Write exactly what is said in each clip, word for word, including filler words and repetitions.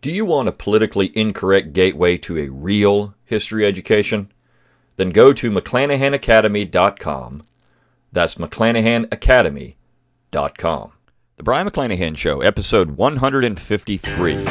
Do you want a politically incorrect gateway to a real history education? Then go to McClanahan Academy dot com. That's McClanahan Academy dot com. The Brion McClanahan Show, episode one hundred fifty-three.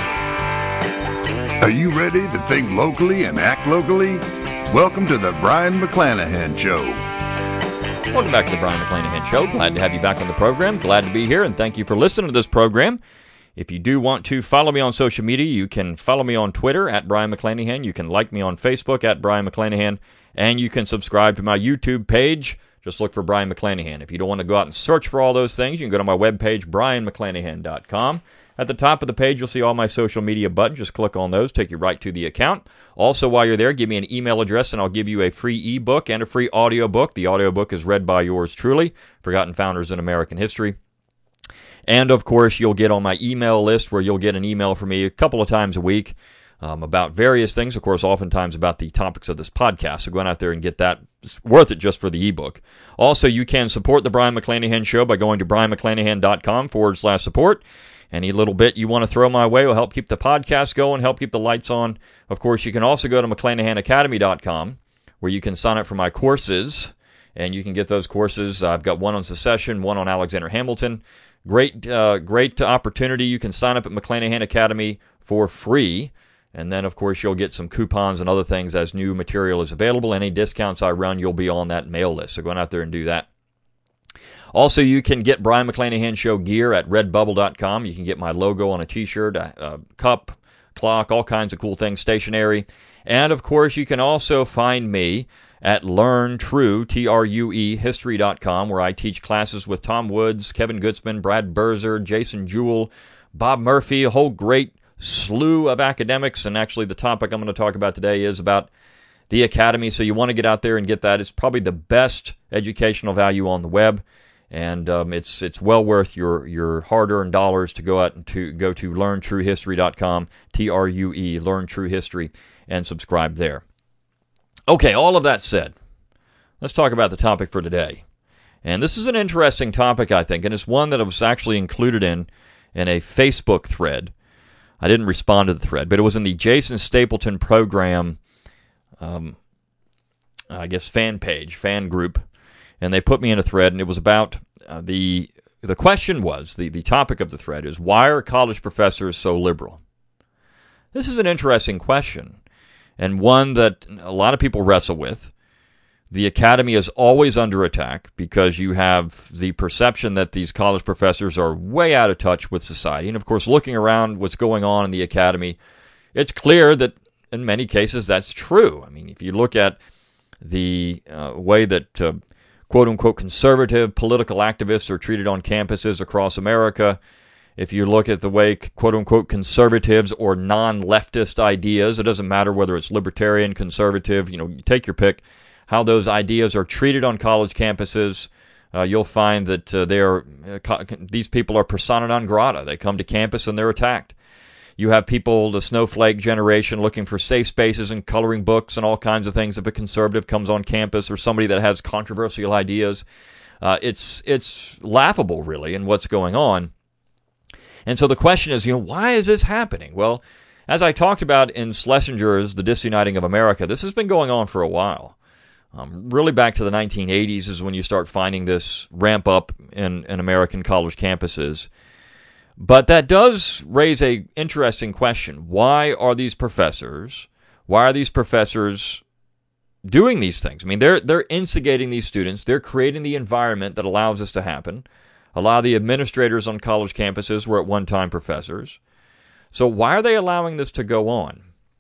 Are you ready to think locally and act locally? Welcome to the Brion McClanahan Show. Welcome back to the Brion McClanahan Show. Glad to have you back on the program. Glad to be here, and thank you for listening to this program. If you do want to follow me on social media, you can follow me on Twitter at Brion McClanahan. You can like me on Facebook at Brion McClanahan. And you can subscribe to my YouTube page. Just look for Brion McClanahan. If you don't want to go out and search for all those things, you can go to my webpage, Brion McClanahan dot com. At the top of the page, you'll see all my social media buttons. Just click on those, take you right to the account. Also, while you're there, give me an email address, and I'll give you a free ebook and a free audiobook. The audiobook is read by yours truly, Forgotten Founders in American History. And, of course, you'll get on my email list where you'll get an email from me a couple of times a week um, about various things, of course, oftentimes about the topics of this podcast. So go on out there and get that. It's worth it just for the ebook. Also, you can support the Brion McClanahan Show by going to Brion McClanahan dot com forward slash support. Any little bit you want to throw my way will help keep the podcast going, help keep the lights on. Of course, you can also go to McClanahan Academy dot com where you can sign up for my courses, and you can get those courses. I've got one on secession, one on Alexander Hamilton. Great, uh, great opportunity. You can sign up at McClanahan Academy for free, and then, of course, you'll get some coupons and other things as new material is available. Any discounts I run, you'll be on that mail list, so go on out there and do that. Also, you can get Brion McClanahan Show gear at redbubble dot com. You can get my logo on a t-shirt, a, a cup, clock, all kinds of cool things, stationery. And, of course, you can also find me at Learn True, T R U E, history dot com, where I teach classes with Tom Woods, Kevin Gutzman, Brad Berzer, Jason Jewell, Bob Murphy, a whole great slew of academics. And actually, the topic I'm going to talk about today is about the Academy. So you want to get out there and get that. It's probably the best educational value on the web. And um, it's it's well worth your, your hard-earned dollars to go out and to go to learn true history dot com, T R U E, Learn True History, and subscribe there. Okay, all of that said, let's talk about the topic for today. And this is an interesting topic, I think, and it's one that was actually included in, in a Facebook thread. I didn't respond to the thread, but it was in the Jason Stapleton program, um, I guess, fan page, fan group. And they put me in a thread, and it was about uh, the the question was, the, the topic of the thread is, why are college professors so liberal? This is an interesting question, and one that a lot of people wrestle with. The academy is always under attack because you have the perception that these college professors are way out of touch with society. And, of course, looking around what's going on in the academy, it's clear that in many cases that's true. I mean, if you look at the uh, way that uh, quote-unquote conservative political activists are treated on campuses across America, if you look at the way quote-unquote conservatives or non-leftist ideas, it doesn't matter whether it's libertarian, conservative, you know, you take your pick, how those ideas are treated on college campuses, uh, you'll find that uh, they are uh, co- these people are persona non grata. They come to campus and they're attacked. You have people, the snowflake generation, looking for safe spaces and coloring books and all kinds of things if a conservative comes on campus or somebody that has controversial ideas. Uh, it's it's laughable, really, in what's going on. And so the question is, you know, why is this happening? Well, as I talked about in Schlesinger's The Disuniting of America, this has been going on for a while. Um, really back to the nineteen eighties is when you start finding this ramp up in, in American college campuses. But that does raise a interesting question. Why are these professors, why are these professors doing these things? I mean, they're they're instigating these students. They're creating the environment that allows this to happen. A lot of the administrators on college campuses were at one time professors. So why are they allowing this to go on?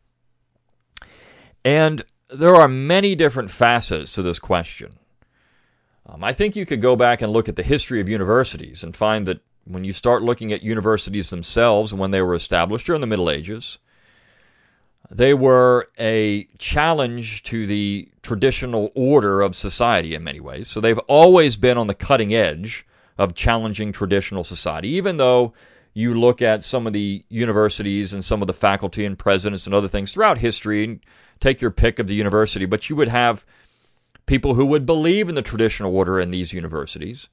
And there are many different facets to this question. Um, I think you could go back and look at the history of universities and find that when you start looking at universities themselves and when they were established during the Middle Ages, they were a challenge to the traditional order of society in many ways. So they've always been on the cutting edge of challenging traditional society, even though you look at some of the universities and some of the faculty and presidents and other things throughout history, and take your pick of the university, but you would have people who would believe in the traditional order in these universities.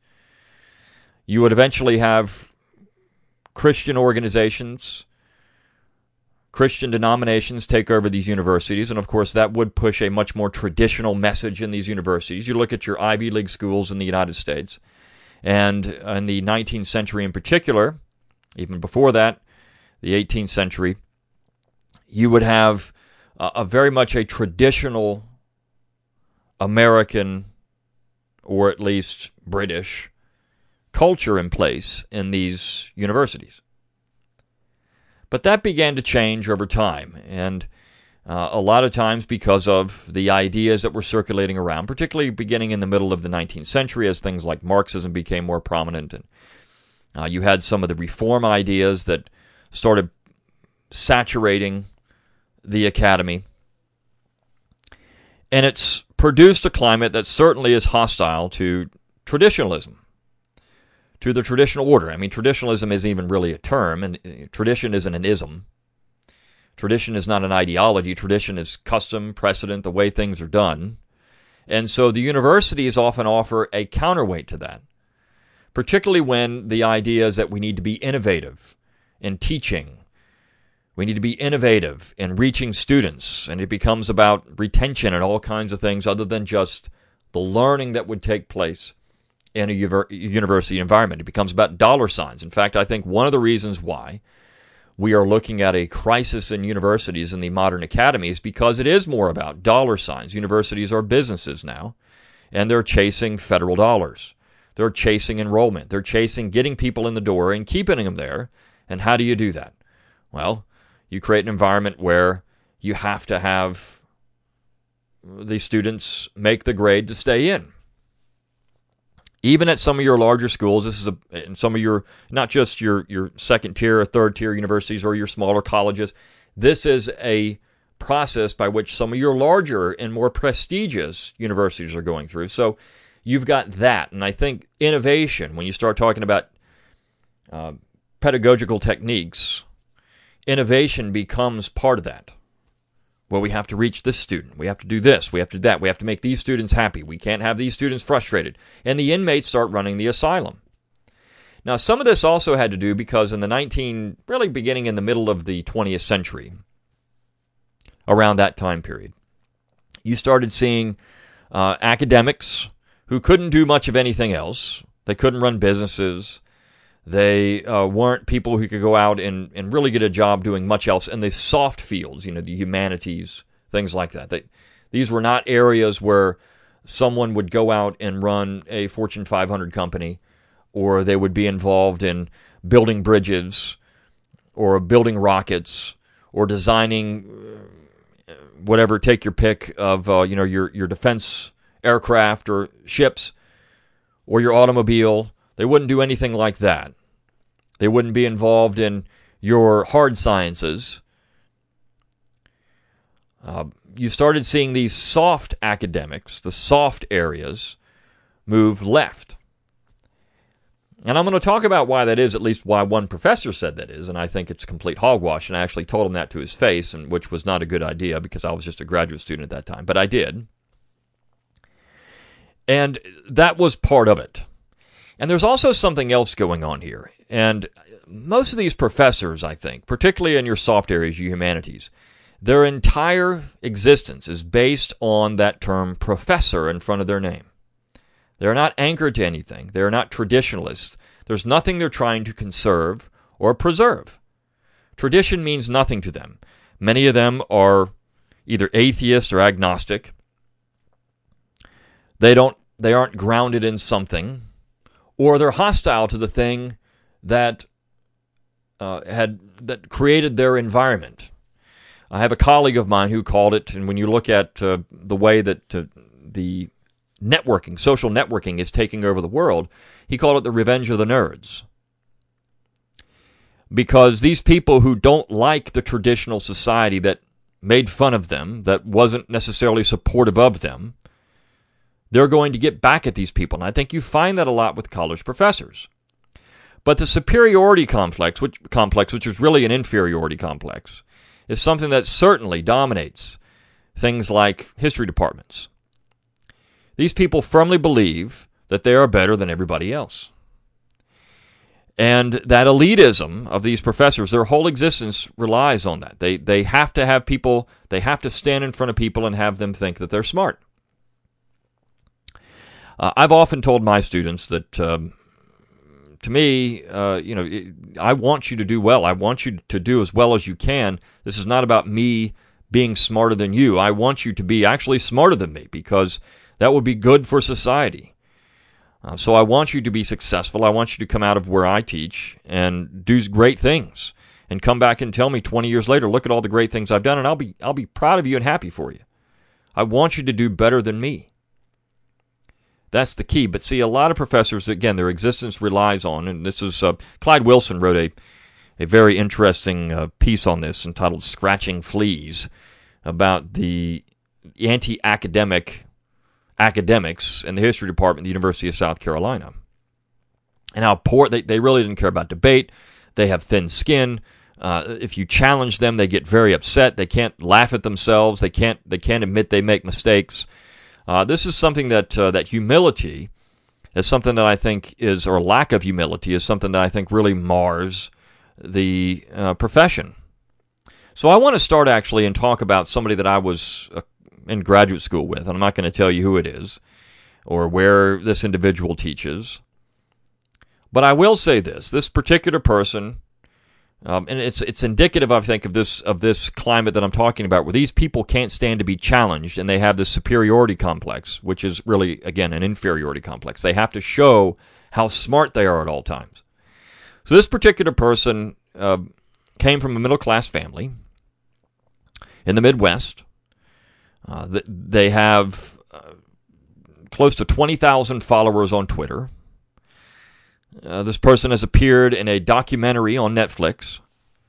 You would eventually have Christian organizations Christian denominations take over these universities, and of course that would push a much more traditional message in these universities. You look at your Ivy League schools in the United States, and in the nineteenth century in particular, even before that, the eighteenth century, you would have a, a very much a traditional American, or at least British, culture in place in these universities. But that began to change over time, and uh, a lot of times because of the ideas that were circulating around, particularly beginning in the middle of the nineteenth century as things like Marxism became more prominent, and uh, you had some of the reform ideas that started saturating the academy. And it's produced a climate that certainly is hostile to traditionalism, to the traditional order. I mean, traditionalism isn't even really a term, and tradition isn't an ism. Tradition is not an ideology. Tradition is custom, precedent, the way things are done. And so the universities often offer a counterweight to that, particularly when the idea is that we need to be innovative in teaching. We need to be innovative in reaching students, and it becomes about retention and all kinds of things other than just the learning that would take place in a university environment. It becomes about dollar signs. In fact, I think one of the reasons why we are looking at a crisis in universities in the modern academy is because it is more about dollar signs. Universities are businesses now, and they're chasing federal dollars. They're chasing enrollment. They're chasing getting people in the door and keeping them there. And how do you do that? Well, you create an environment where you have to have the students make the grade to stay in. Even at some of your larger schools, this is a, in some of your, not just your, your second tier or third tier universities or your smaller colleges, this is a process by which some of your larger and more prestigious universities are going through. So you've got that. And I think innovation, when you start talking about uh, pedagogical techniques, innovation becomes part of that. Well, we have to reach this student. We have to do this. We have to do that. We have to make these students happy. We can't have these students frustrated. And the inmates start running the asylum. Now, some of this also had to do because in the nineteen, really beginning in the middle of the twentieth century, around that time period, you started seeing uh, academics who couldn't do much of anything else. They couldn't run businesses. They uh, weren't people who could go out and, and really get a job doing much else in the soft fields, you know, the humanities, things like that. They, these were not areas where someone would go out and run a Fortune five hundred company, or they would be involved in building bridges or building rockets or designing whatever, take your pick of, uh, you know, your, your defense aircraft or ships or your automobile. They wouldn't do anything like that. They wouldn't be involved in your hard sciences. Uh, you started seeing these soft academics, the soft areas, move left. And I'm going to talk about why that is, at least why one professor said that is, and I think it's complete hogwash, and I actually told him that to his face, and which was not a good idea because I was just a graduate student at that time, but I did. And that was part of it. And there's also something else going on here. And most of these professors, I think, particularly in your soft areas, your humanities, their entire existence is based on that term professor in front of their name. They're not anchored to anything. They're not traditionalists. There's nothing they're trying to conserve or preserve. Tradition means nothing to them. Many of them are either atheist or agnostic. They don't, they aren't grounded in something, or they're hostile to the thing that uh, had that created their environment. I have a colleague of mine who called it, and when you look at uh, the way that uh, the networking, social networking is taking over the world, he called it the revenge of the nerds. Because these people who don't like the traditional society that made fun of them, that wasn't necessarily supportive of them, they're going to get back at these people. And I think you find that a lot with college professors. But the superiority complex, which complex, which is really an inferiority complex, is something that certainly dominates things like history departments. These people firmly believe that they are better than everybody else. And that elitism of these professors, their whole existence relies on that. They they have to have people, they have to stand in front of people and have them think that they're smart. Uh, I've often told my students that, um, to me, uh, you know, it, I want you to do well. I want you to do as well as you can. This is not about me being smarter than you. I want you to be actually smarter than me, because that would be good for society. Uh, so I want you to be successful. I want you to come out of where I teach and do great things, and come back and tell me twenty years later, look at all the great things I've done, and I'll be I'll be proud of you and happy for you. I want you to do better than me. That's the key. But see, a lot of professors, again, their existence relies on, and this is uh, Clyde Wilson wrote a a very interesting uh, piece on this entitled "Scratching Fleas," about the anti-academic academics in the history department at the University of South Carolina, and how poor they, they really didn't care about debate. They have thin skin. Uh, if you challenge them, they get very upset. They can't laugh at themselves. They can't they can't admit they make mistakes. Uh, this is something that uh, that humility is something that I think is, or lack of humility is something that I think really mars the uh, profession. So I want to start actually and talk about somebody that I was uh, in graduate school with, and I'm not going to tell you who it is or where this individual teaches. But I will say this: this particular person, um, and it's it's indicative, I think, of this of this climate that I'm talking about, where these people can't stand to be challenged, and they have this superiority complex, which is really, again, an inferiority complex. They have to show how smart they are at all times. So this particular person uh, came from a middle-class family in the Midwest. Uh, they have uh, close to twenty thousand followers on Twitter. Uh, this person has appeared in a documentary on Netflix.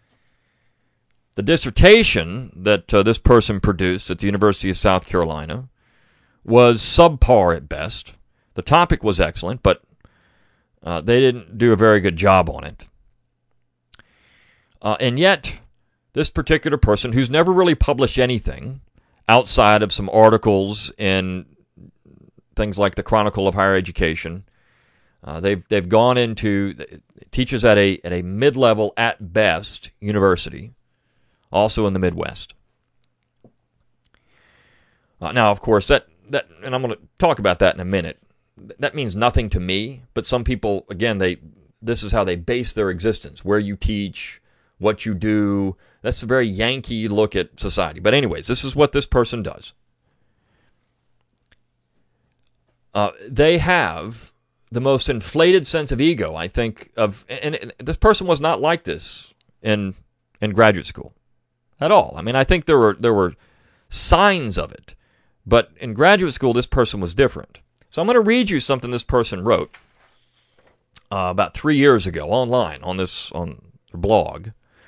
The dissertation that uh, this person produced at the University of South Carolina was subpar at best. The topic was excellent, but uh, they didn't do a very good job on it. Uh, and yet, this particular person, who's never really published anything outside of some articles in things like the Chronicle of Higher Education, uh, they've they've gone into teaches at a at a mid-level at best university, also in the Midwest. Uh, now, of course, that that and I'm going to talk about that in a minute. That means nothing to me, but some people, again, they this is how they base their existence: where you teach, what you do. That's a very Yankee look at society. But anyways, this is what this person does. Uh, they have the most inflated sense of ego, I think, of, and, and this person was not like this in in graduate school at all. I mean, I think there were there were signs of it, but in graduate school, this person was different. So I'm going to read you something this person wrote uh, about three years ago online on this on their blog.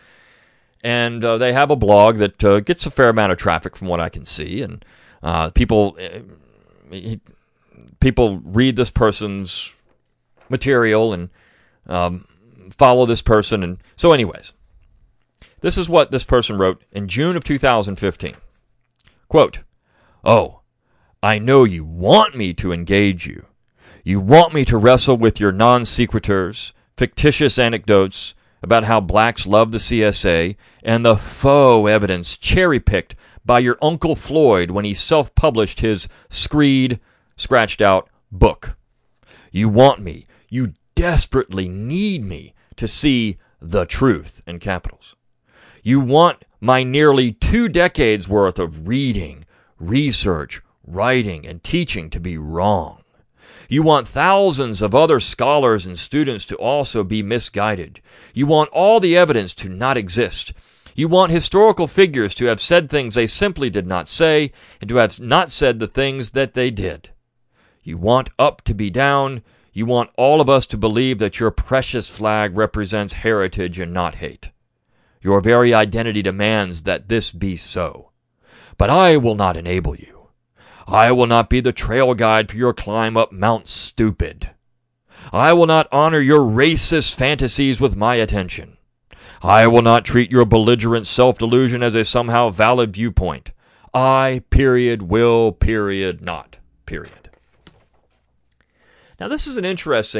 And uh, they have a blog that uh, gets a fair amount of traffic from what I can see. And uh, people uh, people read this person's material and um, follow this person. And so anyways, this is what this person wrote in June of two thousand fifteen. Quote, "Oh, I know you want me to engage you. You want me to wrestle with your non sequiturs, fictitious anecdotes about how blacks love the C S A, and the faux evidence cherry-picked by your Uncle Floyd when he self-published his screed, scratched-out book. You want me, you desperately need me to see the truth in capitals. You want my nearly two decades worth of reading, research, writing, and teaching to be wrong. You want thousands of other scholars and students to also be misguided. You want all the evidence to not exist. You want historical figures to have said things they simply did not say, and to have not said the things that they did. You want up to be down. You want all of us to believe that your precious flag represents heritage and not hate. Your very identity demands that this be so. But I will not enable you. I will not be the trail guide for your climb up Mount Stupid. I will not honor your racist fantasies with my attention. I will not treat your belligerent self-delusion as a somehow valid viewpoint. I, period, will, period, not, period." Now, this is an interesting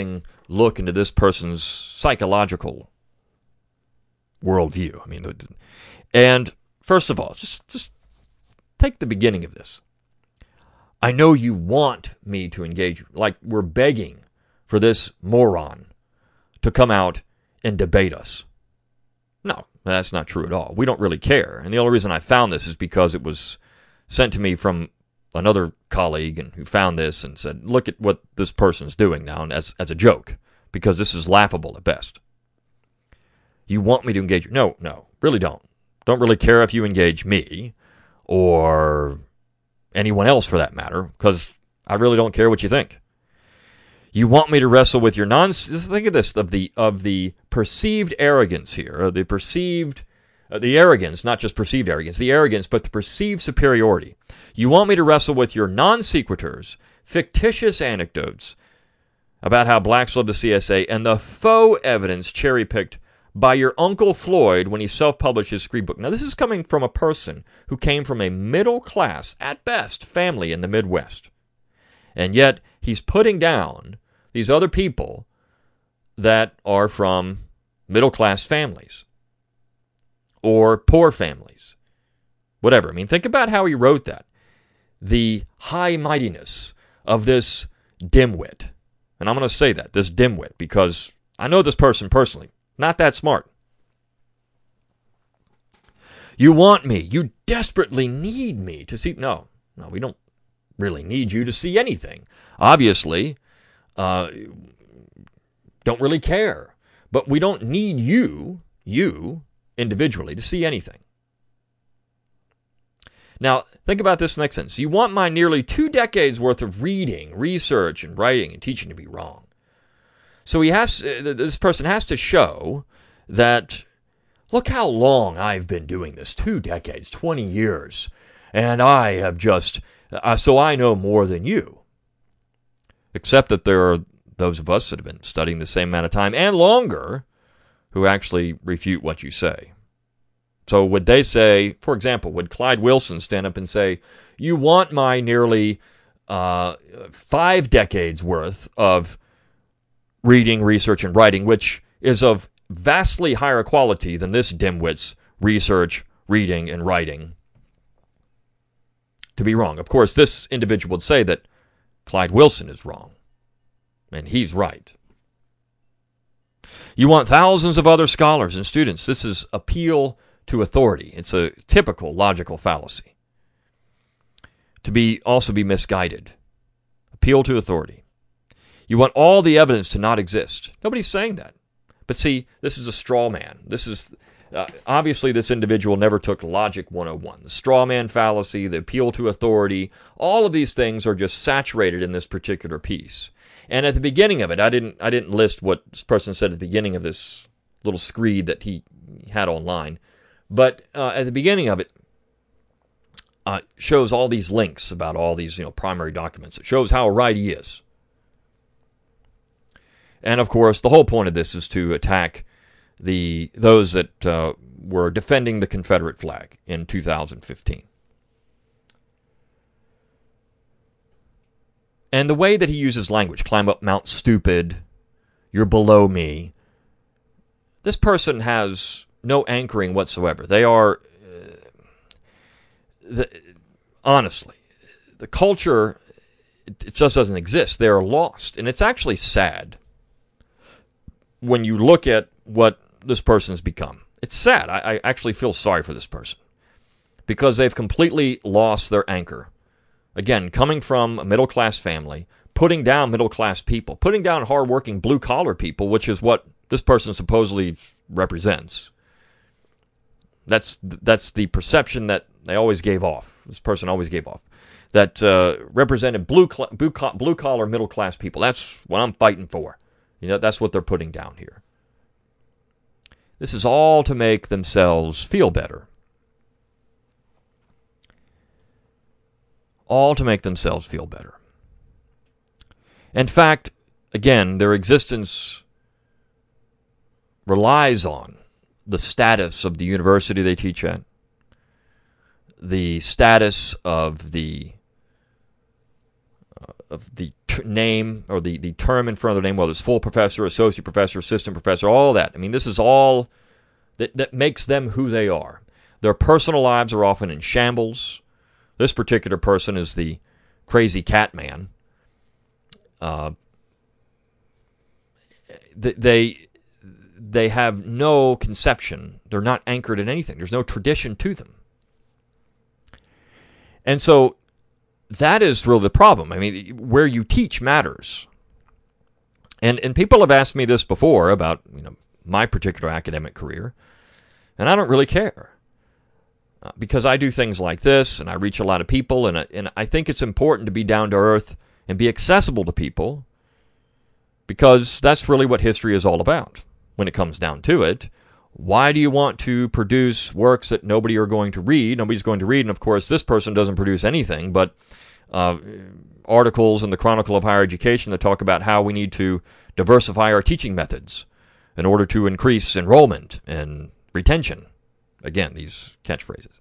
look into this person's psychological worldview. I mean, and first of all, just just take the beginning of this. I know you want me to engage you, like we're begging for this moron to come out and debate us. No, that's not true at all. We don't really care. And the only reason I found this is because it was sent to me from another colleague and who found this and said, look at what this person's doing now as, as a joke, because this is laughable at best. You want me to engage you? No, no, really don't. Don't really care if you engage me or anyone else for that matter, because I really don't care what you think. You want me to wrestle with your non... Think of this, of the of the perceived arrogance here, of the perceived... Uh, the arrogance, not just perceived arrogance, the arrogance, but the perceived superiority. You want me to wrestle with your non-sequiturs, fictitious anecdotes about how blacks love the C S A, and the faux evidence cherry-picked by your Uncle Floyd when he self-published his screed book. Now, this is coming from a person who came from a middle-class, at best, family in the Midwest. And yet, he's putting down these other people that are from middle-class families or poor families, whatever. I mean, think about how he wrote that. The high mightiness of this dimwit. And I'm going to say that, this dimwit, because I know this person personally. Not that smart. You want me. You desperately need me to see. No, no, we don't really need you to see anything. Obviously, uh, don't really care. But we don't need you, you, individually, to see anything. Now, think about this next sentence. You want my nearly two decades worth of reading, research, and writing and teaching to be wrong. So he has. This person has to show that, look how long I've been doing this, two decades, twenty years, and I have just, uh, so I know more than you. Except that there are those of us that have been studying the same amount of time and longer who actually refute what you say. So would they say, for example, would Clyde Wilson stand up and say, you want my nearly uh, five decades worth of reading, research, and writing, which is of vastly higher quality than this dimwit's research, reading, and writing, to be wrong? Of course, this individual would say that Clyde Wilson is wrong, and he's right. You want thousands of other scholars and students. This is appeal to authority. It's a typical logical fallacy. To be also be misguided. Appeal to authority. You want all the evidence to not exist. Nobody's saying that. But see, this is a straw man. This is, uh, obviously this individual never took Logic one oh one. The straw man fallacy, the appeal to authority, all of these things are just saturated in this particular piece. And at the beginning of it, I didn't I didn't list what this person said at the beginning of this little screed that he had online. But uh, at the beginning of it, uh, shows all these links about all these, you know, primary documents. It shows how right he is. And of course, the whole point of this is to attack the those that uh, were defending the Confederate flag in two thousand fifteen. And the way that he uses language, climb up Mount Stupid, you're below me, this person has no anchoring whatsoever. They are, uh, the, honestly, the culture, it, it just doesn't exist. They are lost. And it's actually sad when you look at what this person's become. It's sad. I, I actually feel sorry for this person because they've completely lost their anchor. Again, coming from a middle-class family, putting down middle-class people, putting down hard-working blue-collar people, which is what this person supposedly represents. That's that's the perception that they always gave off. This person always gave off. That uh, represented blue blue blue collar middle class people. That's what I'm fighting for. You know, that's what they're putting down here. This is all to make themselves feel better. All to make themselves feel better. In fact, again, their existence relies on the status of the university they teach at, the status of the uh, of the t- name or the, the term in front of the name, whether it's full professor, associate professor, assistant professor, all that. I mean, this is all that, that makes them who they are. Their personal lives are often in shambles. This particular person is the crazy cat man. Uh, they they have no conception. They're not anchored in anything. There's no tradition to them. And so that is really the problem. I mean, where you teach matters. And and people have asked me this before about, you know, my particular academic career, and I don't really care. Uh, because I do things like this, and I reach a lot of people, and I, and I think it's important to be down to earth and be accessible to people, because that's really what history is all about when it comes down to it. Why do you want to produce works that nobody are going to read? Nobody's going to read, and of course this person doesn't produce anything but uh, articles in the Chronicle of Higher Education that talk about how we need to diversify our teaching methods in order to increase enrollment and retention. Again, these catchphrases.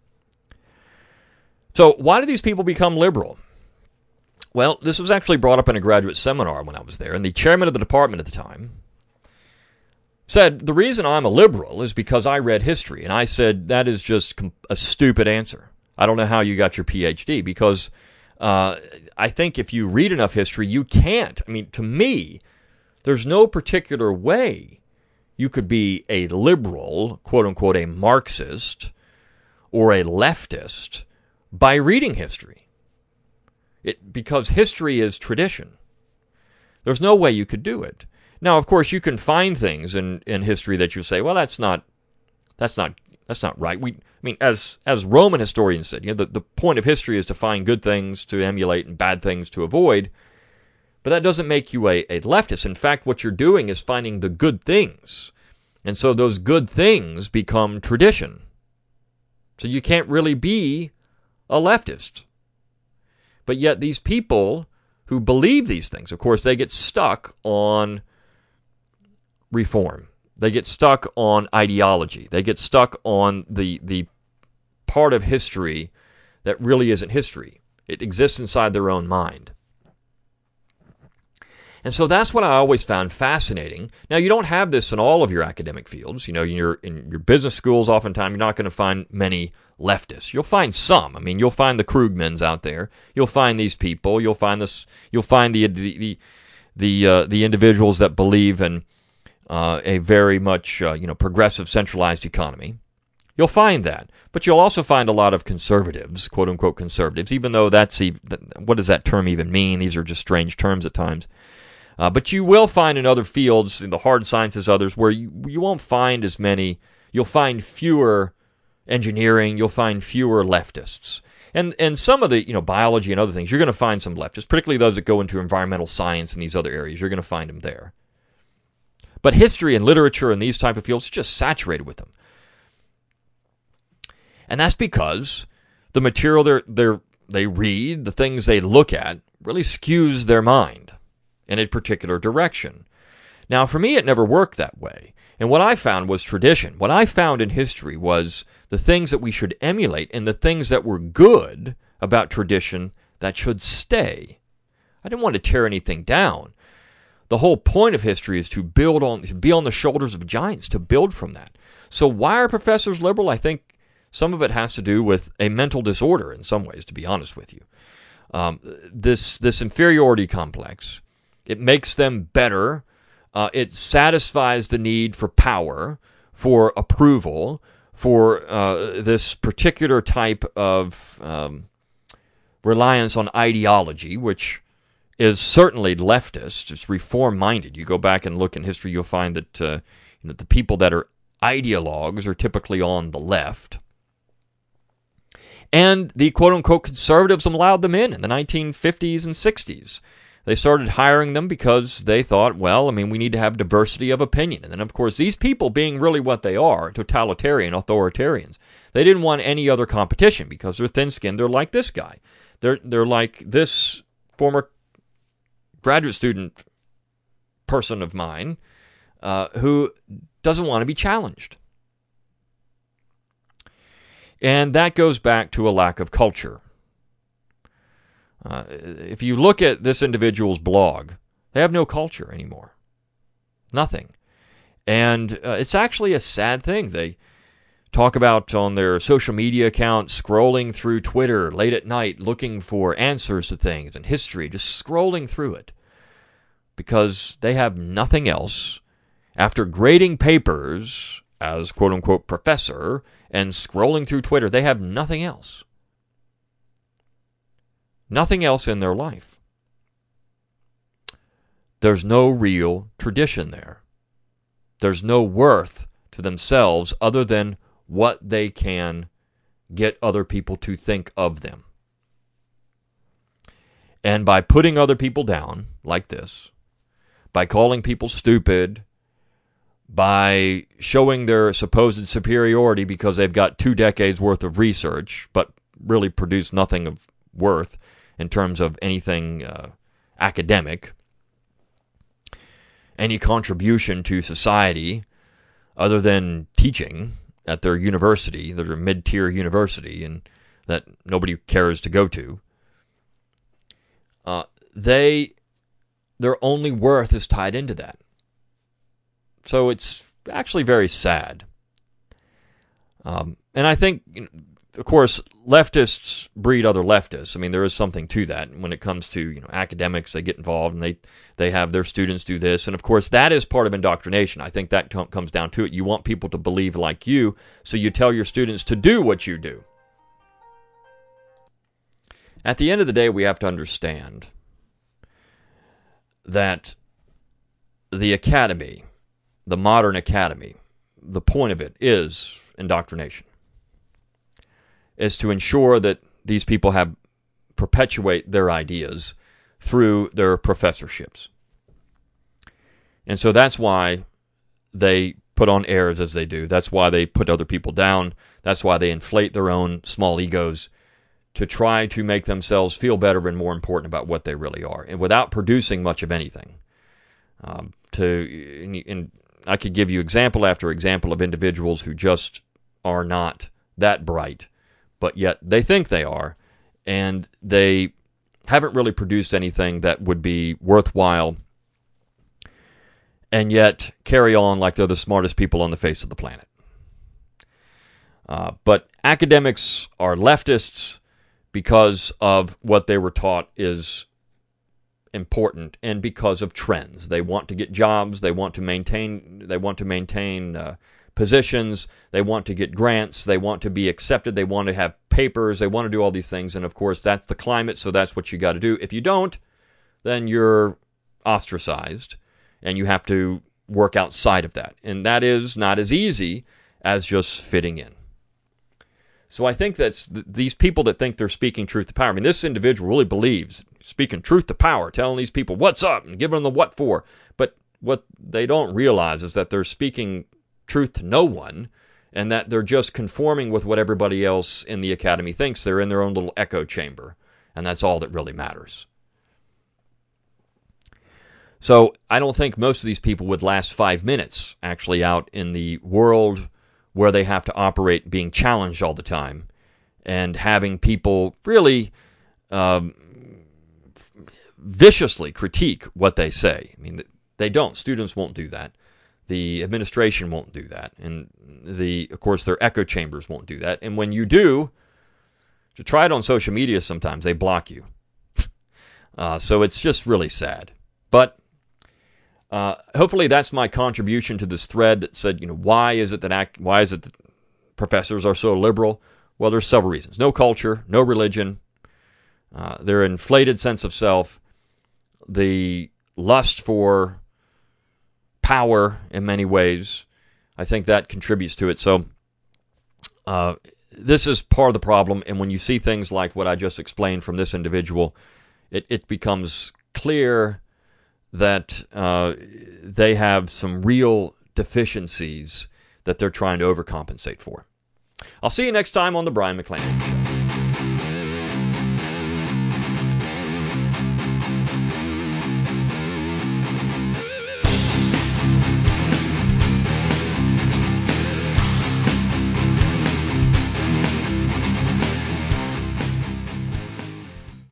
So why do these people become liberal? Well, this was actually brought up in a graduate seminar when I was there, and the chairman of the department at the time said, the reason I'm a liberal is because I read history. And I said, that is just a stupid answer. I don't know how you got your P H D, because uh, I think if you read enough history, you can't. I mean, to me, there's no particular way you could be a liberal, quote-unquote, a Marxist, or a leftist by reading history. It, because history is tradition. There's no way you could do it. Now, of course, you can find things in, in history that you say, well, that's not that's not that's not right. We, I mean, as as Roman historians said, you know, the, the point of history is to find good things to emulate and bad things to avoid. But that doesn't make you a, a leftist. In fact, what you're doing is finding the good things. And so those good things become tradition. So you can't really be a leftist. But yet these people who believe these things, of course, they get stuck on reform. They get stuck on ideology. They get stuck on the the part of history that really isn't history. It exists inside their own mind. And so that's what I always found fascinating. Now, you don't have this in all of your academic fields. You know, you're in your business schools, oftentimes you're not going to find many leftists. You'll find some. I mean, you'll find the Krugmans out there. You'll find these people. You'll find this. You'll find the the the the, uh, the individuals that believe in uh, a very much uh, you know progressive, centralized economy. You'll find that, but you'll also find a lot of conservatives, quote unquote conservatives. Even though that's even, what does that term even mean? These are just strange terms at times. Uh, but you will find in other fields, in the hard sciences, others, where you, you won't find as many, you'll find fewer engineering, you'll find fewer leftists. And and some of the, you know, biology and other things, you're going to find some leftists, particularly those that go into environmental science and these other areas, you're going to find them there. But history and literature and these type of fields, just saturated with them. And that's because the material they're, they're, they read, the things they look at, really skews their mind in a particular direction. Now, for me, it never worked that way. And what I found was tradition. What I found in history was the things that we should emulate and the things that were good about tradition that should stay. I didn't want to tear anything down. The whole point of history is to build on, to be on the shoulders of giants, to build from that. So why are professors liberal? I think some of it has to do with a mental disorder in some ways, to be honest with you. Um, this this inferiority complex, it makes them better. Uh, it satisfies the need for power, for approval, for uh, this particular type of um, reliance on ideology, which is certainly leftist. It's reform-minded. You go back and look in history, you'll find that uh, you know, the people that are ideologues are typically on the left. And the quote-unquote conservatives allowed them in in the nineteen fifties and sixties. They started hiring them because they thought, well, I mean, we need to have diversity of opinion. And then, of course, these people being really what they are, totalitarian, authoritarians, they didn't want any other competition because they're thin-skinned. They're like this guy. They're they're like this former graduate student person of mine uh, who doesn't want to be challenged. And that goes back to a lack of culture. Uh, if you look at this individual's blog, they have no culture anymore. Nothing. And uh, it's actually a sad thing. They talk about on their social media accounts, scrolling through Twitter late at night, looking for answers to things and history, just scrolling through it. Because they have nothing else. After grading papers as quote-unquote professor and scrolling through Twitter, they have nothing else. Nothing else in their life. There's no real tradition there. There's no worth to themselves other than what they can get other people to think of them. And by putting other people down like this, by calling people stupid, by showing their supposed superiority because they've got two decades worth of research, but really produce nothing of worth in terms of anything uh, academic, any contribution to society other than teaching at their university, their mid-tier university, and that nobody cares to go to, uh, they, their only worth is tied into that. So it's actually very sad. Um, and I think, of course, leftists breed other leftists. I mean, there is something to that. When it comes to, you know, academics, they get involved and they, they have their students do this. And, of course, that is part of indoctrination. I think that t- comes down to it. You want people to believe like you, so you tell your students to do what you do. At the end of the day, we have to understand that the academy, the modern academy, the point of it is indoctrination. Is to ensure that these people have perpetuate their ideas through their professorships. And so that's why they put on airs as they do. That's why they put other people down. That's why they inflate their own small egos to try to make themselves feel better and more important about what they really are, and without producing much of anything. Um, to and, and I could give you example after example of individuals who just are not that bright, but yet they think they are, and they haven't really produced anything that would be worthwhile, and yet carry on like they're the smartest people on the face of the planet. Uh, but academics are leftists because of what they were taught is important, and because of trends. They want to get jobs. They want to maintain. They want to maintain uh, positions. They want to get grants. They want to be accepted. They want to have papers. They want to do all these things. And of course, that's the climate. So that's what you got to do. If you don't, then you're ostracized, and you have to work outside of that. And that is not as easy as just fitting in. So I think that's th- these people that think they're speaking truth to power. I mean, this individual really believes speaking truth to power, telling these people what's up and giving them the what for. But what they don't realize is that they're speaking truth to no one, and that they're just conforming with what everybody else in the academy thinks. They're in their own little echo chamber, and that's all that really matters. So I don't think most of these people would last five minutes actually out in the world where they have to operate being challenged all the time and having people really um, viciously critique what they say. I mean, they don't. Students won't do that. The administration won't do that. And, the, of course, their echo chambers won't do that. And when you do, to try it on social media sometimes, they block you. uh, so it's just really sad. But Uh, hopefully that's my contribution to this thread that said, you know, why is it that act, why is it that professors are so liberal? Well, there's several reasons. No culture, no religion, uh, their inflated sense of self, the lust for power in many ways. I think that contributes to it. So uh, this is part of the problem. And when you see things like what I just explained from this individual, it, it becomes clear that uh, they have some real deficiencies that they're trying to overcompensate for. I'll see you next time on the Brian McClanahan Show.